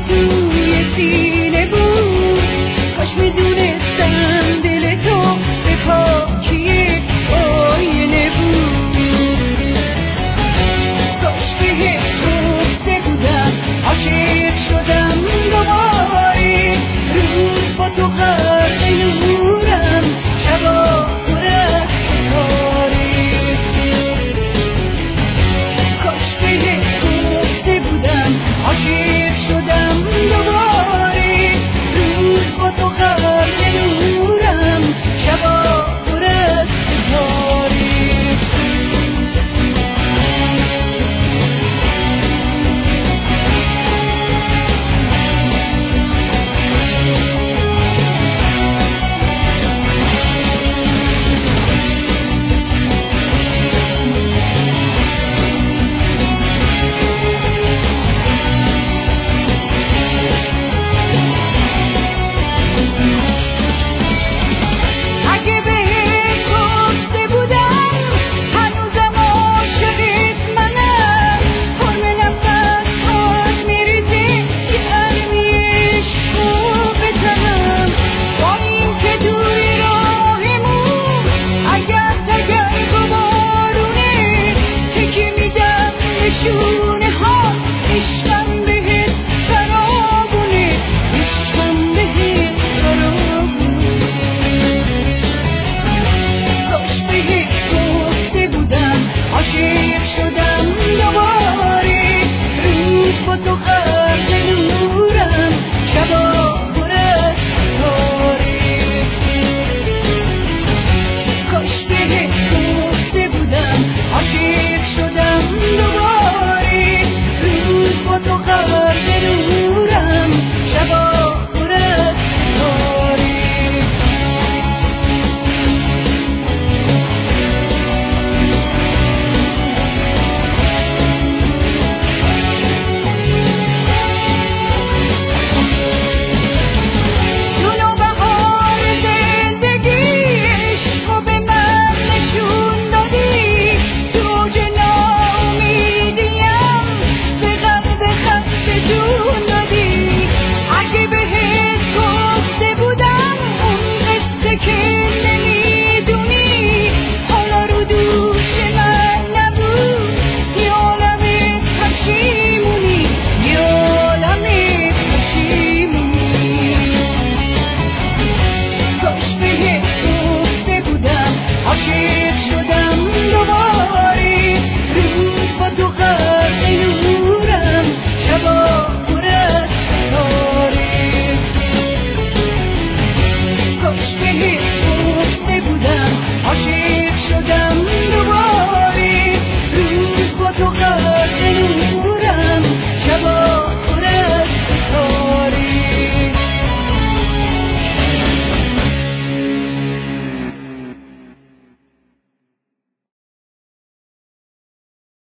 توی سینه بود. کاش میدونستم دل تو به پاکی آینه بود. کاش بهت گفته بودم عاشق شدم دوباره. روز با تو غرق نورم، شبا پر از ستاره. کاش بهت گفته بودم عاشق شدم دوباره. روز با تو غرق نورم، شبا پر از ستاره. اگه بهت گفته بودم هنوزم عاشقت منم. فرم نفس‌هات میریزه که علمی عشقو بزنم. با این که دوری راهمون اگر تگرگ و بارونه، تکی میدم نشونه ها. عشقم بهت فراوونه، عشقم بهت فراوونه. کاش بهت گفته بودم عاشق شدم دوباره. روز با تو غرق نورم، شبا پر از ستاره. کاش بهت گفته بودم عاشق شدم دوباره. روز با تو غرق نورم، شبا پر از ستاره. جون و بهار زندگی عشقو به من نشون دادی. تو اوج ناامیدیم به قلب خسته